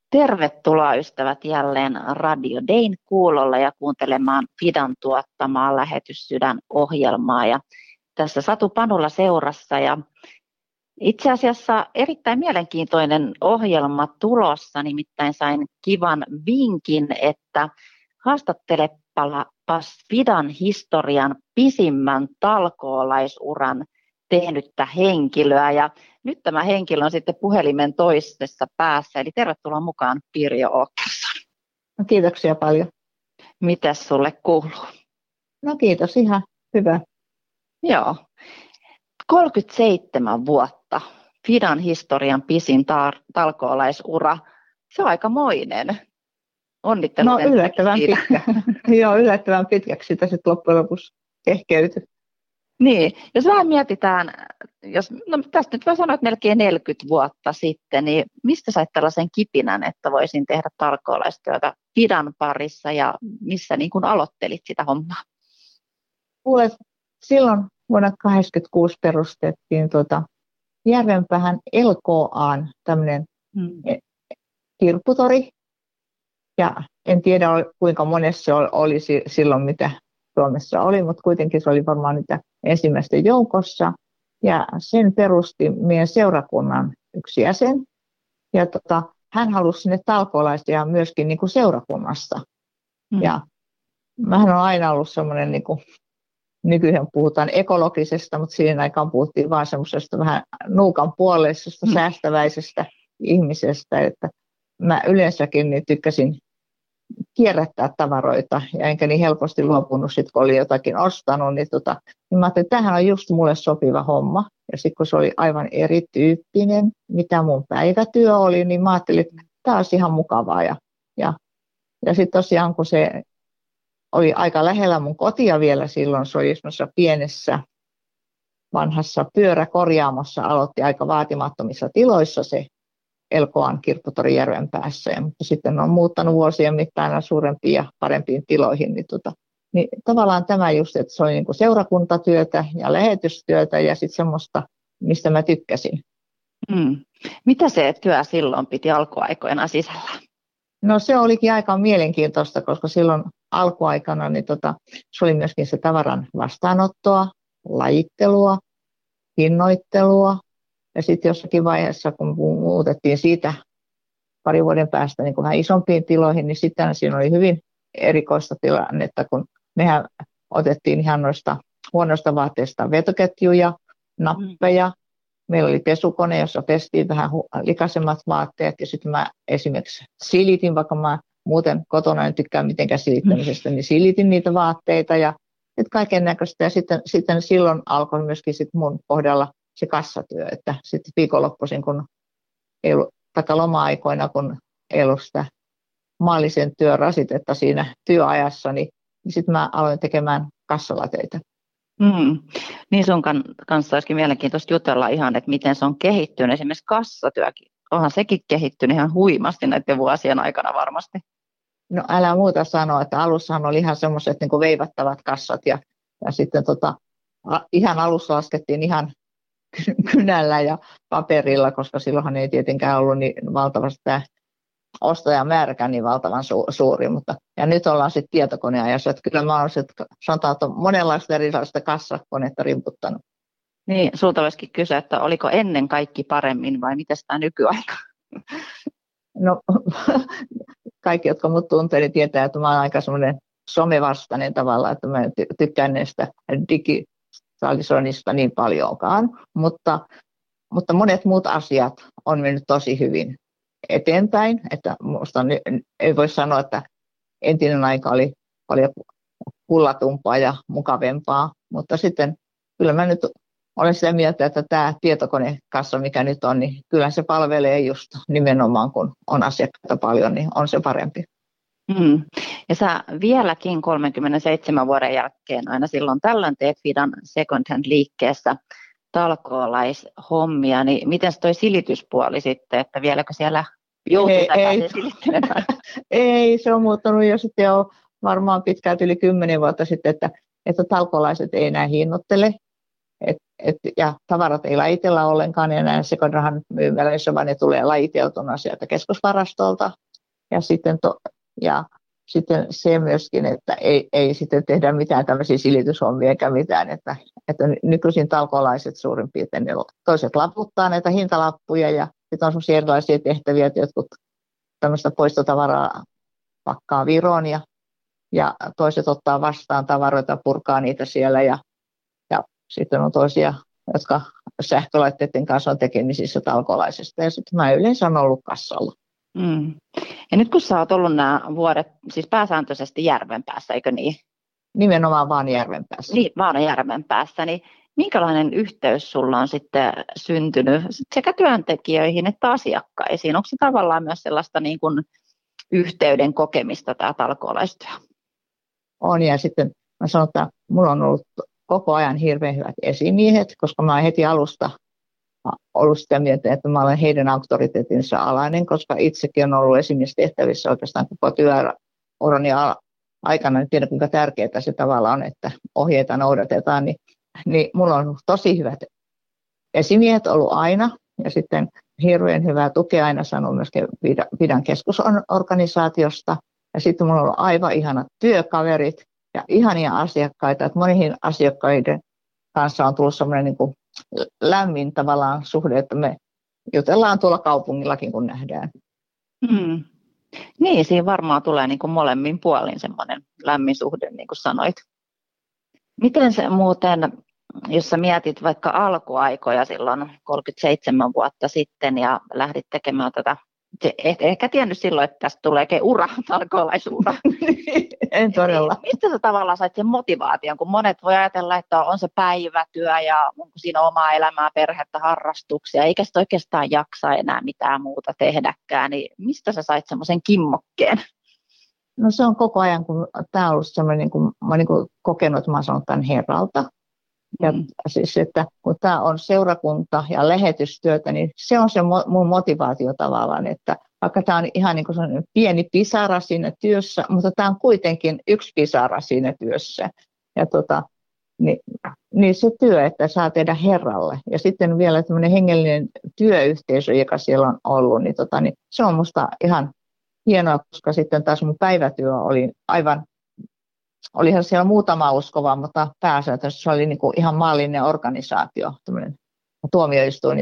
Tervetuloa ystävät jälleen Radio Dayn kuulolla ja kuuntelemaan Fidan tuottamaa Lähetyssydän-ohjelmaa. Ja tässä Satu Panula seurassa ja itse asiassa erittäin mielenkiintoinen ohjelma tulossa, nimittäin sain kivan vinkin, että haastattelepas Fidan historian pisimmän talkoolaisuran tehnyttä henkilöä. Ja nyt tämä henkilö on sitten puhelimen toisessa päässä, eli tervetuloa mukaan Pirjo Åkesson. No, kiitoksia paljon. Mitäs sulle kuuluu? No kiitos, ihan hyvä. Joo, 37 vuotta, Fidan historian pisin talkoolaisura, se on aikamoinen. Onnittelut. No yllättävän pitkä. Joo, yllättävän pitkäksi sitä sitten loppujen lopuksi kehkeytyi. Niin, jos vähän mietitään, tästä nyt voi sanoa, että melkein 40 vuotta sitten, niin mistä sait tällaisen kipinän, että voisin tehdä talkoolaistyötä Fidan parissa ja missä niin kuin aloittelit sitä hommaa? Kuulet, silloin vuonna 1986 perustettiin Järvenpäähän LKA:n tämmöinen kirpputori. Ja en tiedä kuinka monessa se oli silloin, mitä Suomessa oli, mutta kuitenkin se oli varmaan niitä ensimmäisten joukossa. Ja sen perusti meidän seurakunnan yksi jäsen. Ja hän halusi sinne talkoolaisia myöskin niin kuin seurakunnasta. Ja mähän on aina ollut semmoinen, niin kuin nykyään puhutaan ekologisesta, mutta siihen aikaan puhuttiin vaan semmoisesta vähän nuukan puoleisesta, säästäväisestä ihmisestä. Että mä yleensäkin niin tykkäsin kierrättää tavaroita, ja enkä niin helposti luopunut, sit, kun oli jotakin ostanut, niin mä ajattelin, että tämähän on just mulle sopiva homma. Ja sitten kun se oli aivan erityyppinen, mitä mun päivätyö oli, niin mä ajattelin, että tämä olisi ihan mukavaa. Ja sitten tosiaan, kun se oli aika lähellä mun kotia vielä silloin, se oli semmoisessa pienessä vanhassa pyöräkorjaamossa, aloitti aika vaatimattomissa tiloissa se LKA:n kirpputori Järvenpäässä, mutta sitten on muuttanut vuosien mittaan aina suurempiin ja parempiin tiloihin. Niin tavallaan tämä just, että se oli niin kuin seurakuntatyötä ja lähetystyötä ja sitten semmoista, mistä mä tykkäsin. Mitä se työ silloin piti alkuaikoina sisällä? No se olikin aika mielenkiintoista, koska silloin alkuaikana niin se oli myöskin se tavaran vastaanottoa, lajittelua, hinnoittelua. Ja sitten jossakin vaiheessa, kun muutettiin siitä parin vuoden päästä niin vähän isompiin tiloihin, niin sitten siinä oli hyvin erikoista tilannetta, kun mehän otettiin ihan noista huonoista vaatteista vetoketjuja, nappeja. Meillä oli pesukone, jossa pestiin vähän likaisemmat vaatteet, ja sitten mä esimerkiksi silitin, vaikka mä muuten kotona en tykkää mitenkään silittämisestä, niin silitin niitä vaatteita ja kaiken näköistä. Ja sitten silloin alkoi myöskin sit mun kohdalla se kassatyö, että sitten viikonloppuisin, kun ei ollut, loma-aikoina, kun ei ollut sitä maallisen työn rasitetta siinä työajassa, niin sitten mä aloin tekemään kassalateita. Niin sun kanssa olisikin mielenkiintoista jutella ihan, että miten se on kehittynyt. Esimerkiksi kassatyökin, onhan sekin kehittynyt ihan huimasti näiden vuosien aikana varmasti. No älä muuta sanoa, että alussahan oli ihan semmoiset niin kuin veivattavat kassat ja sitten ihan alussa laskettiin ihan kynällä ja paperilla, koska silloinhan ei tietenkään ollut niin valtavasti tämä ostajamääräkään niin valtavan suuri. Ja nyt ollaan sitten tietokoneajassa, että kyllä mä olen sanotaan, että monenlaista erilaista kassakonetta rimputtanut. Niin, sulta olisikin kysyä, että oliko ennen kaikki paremmin vai miten tämä nykyaika? No kaikki, jotka mut tuntee, niin tietää, että mä olen aika semmoinen somevastainen tavalla, että mä tykkään näistä digitalisoinnista niin paljonkaan, mutta monet muut asiat on mennyt tosi hyvin eteenpäin, että musta ei voi sanoa, että entinen aika oli paljon kullatumpaa ja mukavempaa, mutta sitten kyllä mä nyt olen sitä mieltä, että tämä tietokonekassa, mikä nyt on, niin kyllä se palvelee just nimenomaan, kun on asiakkaita paljon, niin on se parempi. Ja sä vieläkin 37 vuoden jälkeen aina silloin tällöin teet Fidan second hand liikkeessä talkoolaishommia, niin miten toi silityspuoli sitten, että vieläkö siellä joutuu takaisin silittelemään? Ei, se on muuttunut jo sitten jo varmaan pitkälti yli 10 vuotta sitten, että talkoolaiset ei enää hinnoittele. ja tavarat ei lajitella ollenkaan enää second-hand myymälöissä, vaan ne tulee lajiteltuna sieltä keskusvarastolta. Ja sitten se myöskin, että ei sitten tehdä mitään tämmöisiä silityshommia eikä mitään, että nykyisin talkolaiset suurin piirtein, toiset laputtaa näitä hintalappuja ja sitten on sellaisia erilaisia tehtäviä, että jotkut tämmöistä poistotavaraa pakkaa Viroon ja toiset ottaa vastaan tavaroita, purkaa niitä siellä ja sitten on toisia, jotka sähkölaitteiden kanssa on tekemisissä talkolaisesta ja sitten mä yleensä olen ollut kassalla. Mm. Ja nyt kun sä oot ollut nämä vuodet, siis pääsääntöisesti Järvenpäässä, eikö niin? Nimenomaan vaan Järvenpäässä. Niin, vaan Järvenpäässä, niin minkälainen yhteys sulla on sitten syntynyt sekä työntekijöihin että asiakkaisiin? Onko se tavallaan myös sellaista niin kuin yhteyden kokemista tämä talkoolaistyö? On, ja sitten mä sanon, että mulla on ollut koko ajan hirveän hyvät esimiehet, koska mä oon heti alusta ollut sitä mieltä, että mä olen heidän auktoriteetinsa alainen, koska itsekin on ollut esimiestehtävissä oikeastaan koko työurani aikana. En tiedä, kuinka tärkeää se tavallaan on, että ohjeita noudatetaan. Niin mulla on tosi hyvät esimiehet ollut aina, ja sitten hirveän hyvää tukea aina saanut myöskin Fidan keskusorganisaatiosta. Ja sitten mulla on ollut aivan ihanat työkaverit ja ihania asiakkaita, että moniin asiakkaiden kanssa on tullut semmoinen niin kuin lämmin tavallaan suhde, että me jutellaan tuolla kaupungillakin, kun nähdään. Hmm. Niin, siinä varmaan tulee niin kuin molemmin puolin semmoinen lämmin suhde, niin kuin sanoit. Miten se muuten, jos sä mietit vaikka alkuaikoja silloin 37 vuotta sitten ja lähdit tekemään tätä, et ehkä tiennyt silloin, että tästä tuleekin ura, talkoolaisura. En todella. Mistä sä tavallaan sait sen motivaation, kun monet voi ajatella, että on se päivätyö ja onko siinä omaa elämää, perhettä, harrastuksia, eikä sitä oikeastaan jaksa enää mitään muuta tehdäkään, niin mistä sä sait semmoisen kimmokkeen? No se on koko ajan, kun tämä on ollut semmoinen, niin kuin, mä olen niin kokenut, että mä sanon tämän herralta. Ja siis, että kun tämä on seurakunta ja lähetystyötä, niin se on se mun motivaatio tavallaan, että vaikka tämä on ihan niin kuin sellainen pieni pisara siinä työssä, mutta tämä on kuitenkin yksi pisara siinä työssä. Ja niin se työ, että saa tehdä Herralle. Ja sitten vielä tämmöinen hengellinen työyhteisö, joka siellä on ollut, niin se on musta ihan hienoa, koska sitten taas mun päivätyö oli olihan siellä muutama uskova, mutta pääsääntöisesti se oli niin kuin ihan maallinen organisaatio, tämmöinen tuomioistuin,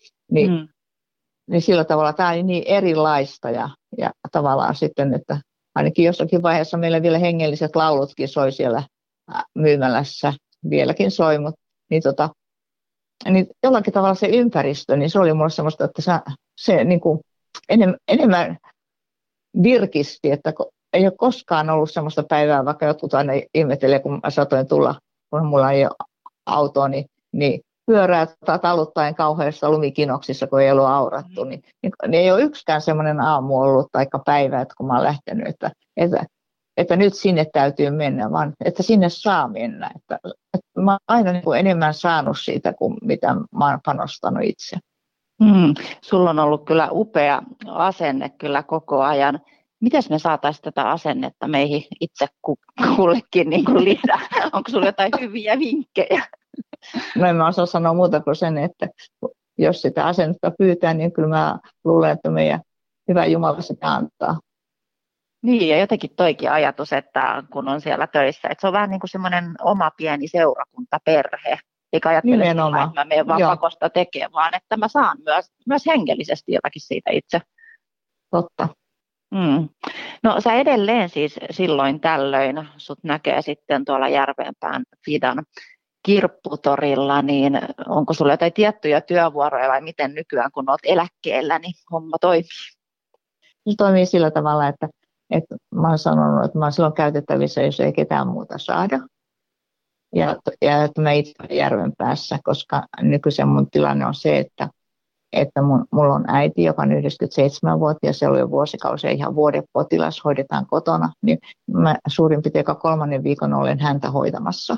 niin sillä tavalla tämä oli niin erilaista ja tavallaan sitten, että ainakin jossakin vaiheessa meillä vielä hengelliset laulutkin soi siellä myymälässä, vieläkin soi, mutta niin jollakin tavalla se ympäristö, niin se oli mulle semmoista, että se niin kuin enemmän virkisti, että ei ole koskaan ollut semmoista päivää, vaikka jotkut aina ihmettelee, kun mä satoin tulla, kun mulla ei ole autoa, niin pyörää taluttaen kauheassa lumikinoksissa, kun ei ollut aurattu. Niin ei ole yksikään semmoinen aamu ollut tai päivä, että kun mä oon lähtenyt, että nyt sinne täytyy mennä, vaan että sinne saa mennä. Että mä oon aina niin kuin enemmän saanut siitä, kuin mitä mä oon panostanut itse. Sulla on ollut kyllä upea asenne kyllä koko ajan. Mitäs me saataisiin tätä asennetta meihin itse kullekin niin kuin lisää? Onko sulla jotain hyviä vinkkejä? No en mä osaa sanoa muuta kuin sen, että jos sitä asennetta pyytää, niin kyllä mä luulen, että meidän hyvä Jumala sitä antaa. Niin, ja jotenkin toikin ajatus, että kun on siellä töissä, että se on vähän niin kuin semmoinen oma pieni seurakuntaperhe. Eikä ajattele, että mä menen vaan pakosta tekemään, vaan että mä saan myös hengellisesti jotakin siitä itse. Totta. No sä edelleen siis silloin tällöin, sut näkee sitten tuolla Järvenpään Fidan kirpputorilla, niin onko sulla jotain tiettyjä työvuoroja vai miten nykyään kun olet eläkkeellä, niin homma toimii? Se toimii sillä tavalla, että mä oon sanonut, että mä oon silloin käytettävissä, jos ei ketään muuta saada. Ja että mä itse olen Järvenpäässä, koska nykyisen mun tilanne on se, että mulla on äiti, joka on 97-vuotias, se oli jo vuosikausia ihan vuodepotilas, hoidetaan kotona, niin mä suurin piirtein 3. viikon olen häntä hoitamassa.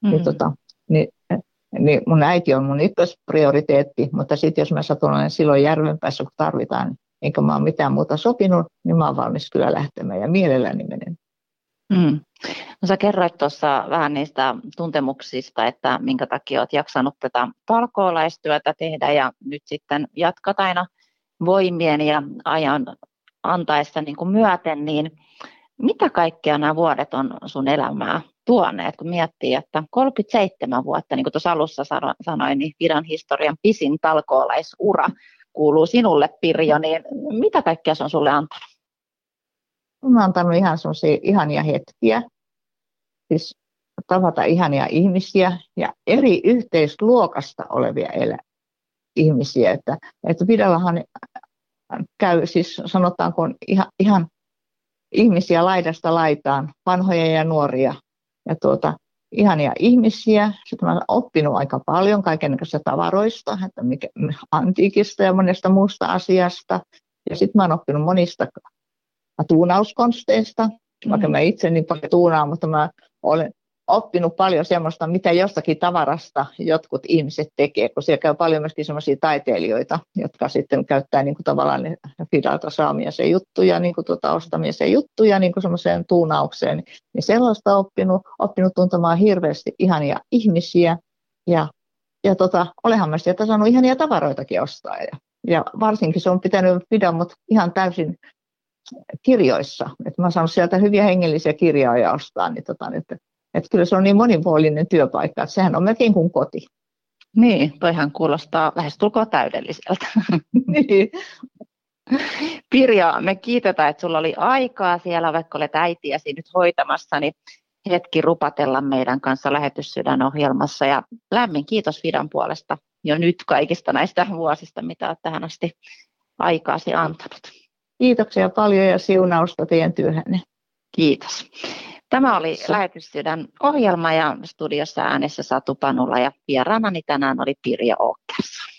Niin mun äiti on mun ykkösprioriteetti, mutta sitten jos mä satun olen silloin Järvenpäässä, kun tarvitaan, enkä mä ole mitään muuta sopinut, niin mä oon valmis kyllä lähtemään ja mielelläni menen. No, sä kerroit tuossa vähän niistä tuntemuksista, että minkä takia olet jaksanut tätä talkoolaistyötä tehdä ja nyt sitten jatkat aina voimien ja ajan antaessa niin kuin myöten, niin mitä kaikkea nämä vuodet on sun elämää tuoneet, kun miettii, että 37 vuotta, niin kuin tuossa alussa sanoin, niin Fidan historian pisin talkoolaisura kuuluu sinulle, Pirjo, niin mitä kaikkea se on sulle antanut? Mä oon antanut ihan sellaisia ihania hetkiä, siis tavata ihania ihmisiä ja eri yhteisluokasta olevia ihmisiä. Että Fidallahan käy, siis sanotaanko ihan ihmisiä laidasta laitaan, vanhoja ja nuoria. Ja ihania ihmisiä. Sitten mä olen oppinut aika paljon kaikenlaisista tavaroista, että antiikista ja monesta muusta asiasta. Ja sitten mä olen oppinut monista tuunauskonsteista, vaikka mä itse niin paljon tuunaan, mutta mä olen oppinut paljon semmoista, mitä jostakin tavarasta jotkut ihmiset tekee, kun siellä käy paljon myöskin semmoisia taiteilijoita, jotka sitten käyttää niin kuin tavallaan Fidalta saamiensa juttuja, niin kuin ostamiensa juttuja niin kuin semmoiseen tuunaukseen. Niin sellaista oppinut tuntemaan hirveästi ihania ihmisiä ja olenhan mä sieltä saanut ihania tavaroitakin ostaa. Ja varsinkin se on pitänyt Fidan mut ihan täysin kirjoissa. Että mä oon saanut sieltä hyviä hengellisiä kirjoja ostaa, niin että kyllä se on niin monipuolinen työpaikka, että sehän on melkein kuin koti. Niin, toihan kuulostaa lähestulkoon täydelliseltä. Niin. Pirjo, me kiitetään, että sulla oli aikaa siellä, vaikka olet äitiäsi nyt hoitamassa, niin hetki rupatella meidän kanssa Lähetyssydän-ohjelmassa. Ja lämmin kiitos Fidan puolesta jo nyt kaikista näistä vuosista, mitä olet tähän asti aikaasi antanut. Kiitoksia paljon ja siunausta teidän työhönne. Kiitos. Tämä oli Lähetyssydän-ohjelma ja studiossa äänessä Satu Panula ja vieraanani tänään oli Pirjo Åkesson.